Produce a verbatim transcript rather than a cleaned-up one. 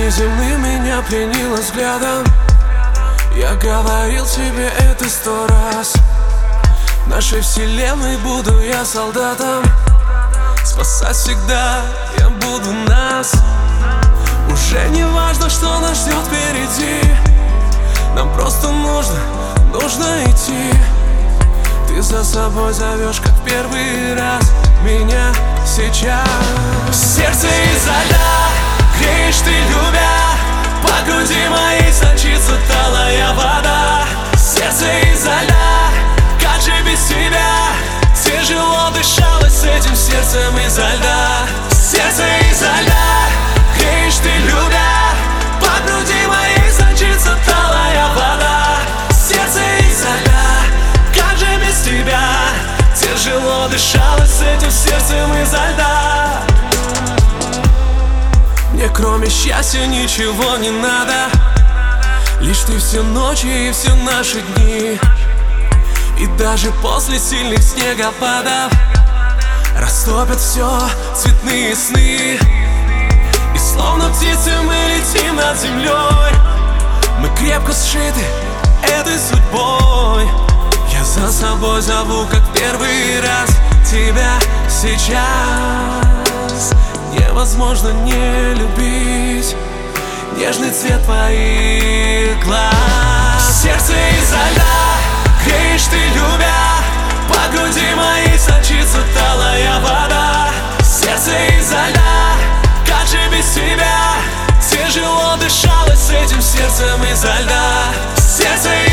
неземным меня пленило взглядом. Я говорил тебе это сто раз. В нашей вселенной буду я солдатом. Спасать всегда я буду нас. Уже не важно, что нас ждет впереди. Нам просто нужно, нужно идти. Ты за собой зовешь, как первый раз меня сейчас. Сердце изо льда греешь ты, любя. По груди моей сочится талая вода. Сердце изо льда, как же без тебя? Тяжело дышалось с этим сердцем изо льда. Сердце изо льда греешь ты, любя. По груди моей сочится талая вода. Сердце изо льда, как же без тебя? Тяжело дышалось с этим сердцем изо льда. Мне кроме счастья ничего не надо. Лишь ты все ночи и все наши дни. И даже после сильных снегопадов растопят все цветные сны. И словно птицы мы летим над землей. Мы крепко сшиты этой судьбой. Я за собой зову, как первый раз, тебя сейчас. Невозможно не любить нежный цвет твоих глаз. Сердце изо льда греешь ты, любя. По груди моей сочится талая вода. Сердце изо льда, как же без тебя? Тяжело дышалось с этим сердцем изо льда. Сердце